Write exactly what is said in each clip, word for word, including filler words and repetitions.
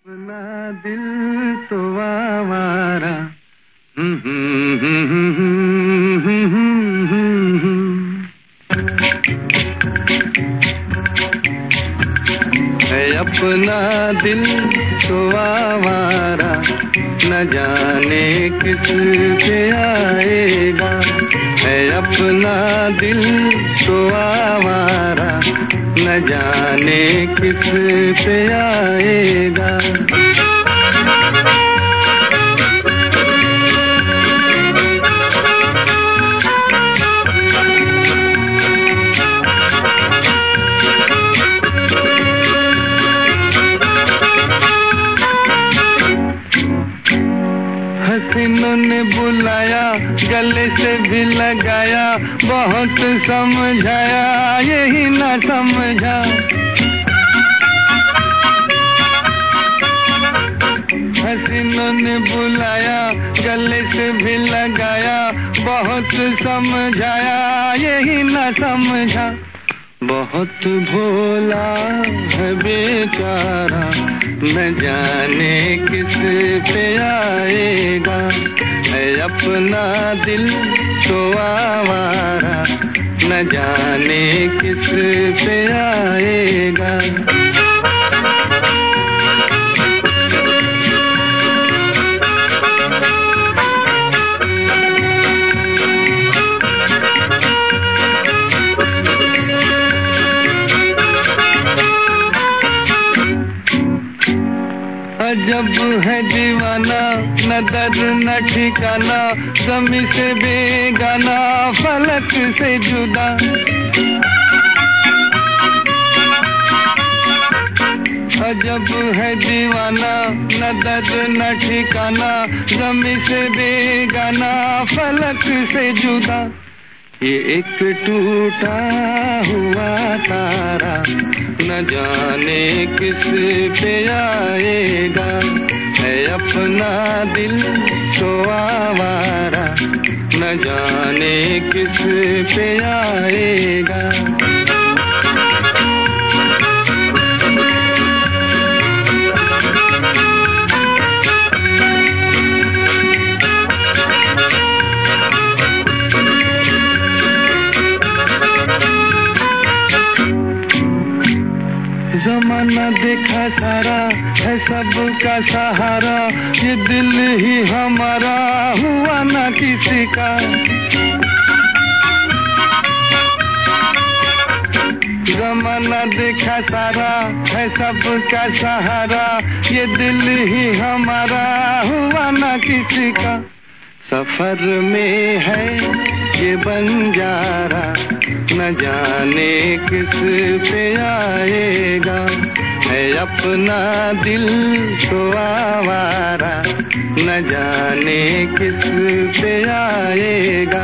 अपना दिल तो आवारा है, अपना दिल तो आवारा न जाने किस पे आएगा। है अपना दिल तो आवारा न जाने किस पे आएगा। हसीनों ने बुलाया, गले से भी लगाया, बहुत समझाया यही ना समझा। हसीनों ने बुलाया, गले से भी लगाया, बहुत समझाया यही ना समझा। बहुत भोला है बेचारा न जाने किस पे आएगा। है अपना दिल तो आवारा न जाने किस पे आएगा। अजब है दीवाना, न दर्द न ठिकाना, ज़मी से बेगाना, फलक से जुदा। अजब है दीवाना, न दर्द न ठिकाना, ज़मी से बेगाना, फलक से जुदा। ये एक टूटा हुआ तारा न जाने किस पे आएगा। है अपना दिल तो आवारा न जाने किस पे आएगा। ज़माना देखा सारा है सबका सहारा, ये दिल ही हमारा हुआ ना किसी का। ज़माना देखा सारा है सबका सहारा, ये दिल ही हमारा हुआ ना किसी का। सफर में है ये बंजारा न जाने किस पे आएगा। है अपना दिल तो आवारा न जाने किस पे आएगा।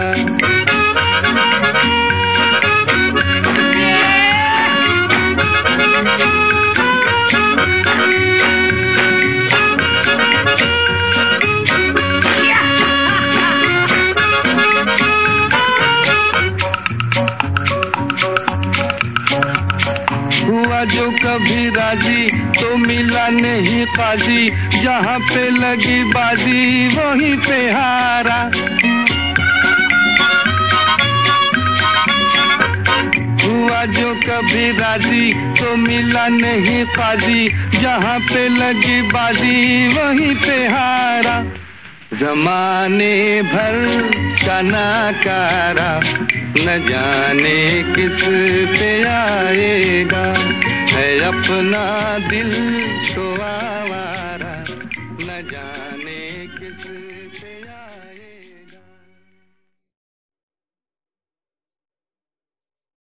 हुआ जो कभी राजी तो मिला नहीं काजी, जहाँ पे लगी बाजी वहीं पे हारा। हुआ जो कभी राजी तो मिला नहीं काजी, जहाँ पे लगी बाजी वहीं पे हारा। ज़माने भर का नाकारा न जाने किस पे आएगा। है अपना दिल तो आवारा न जाने किस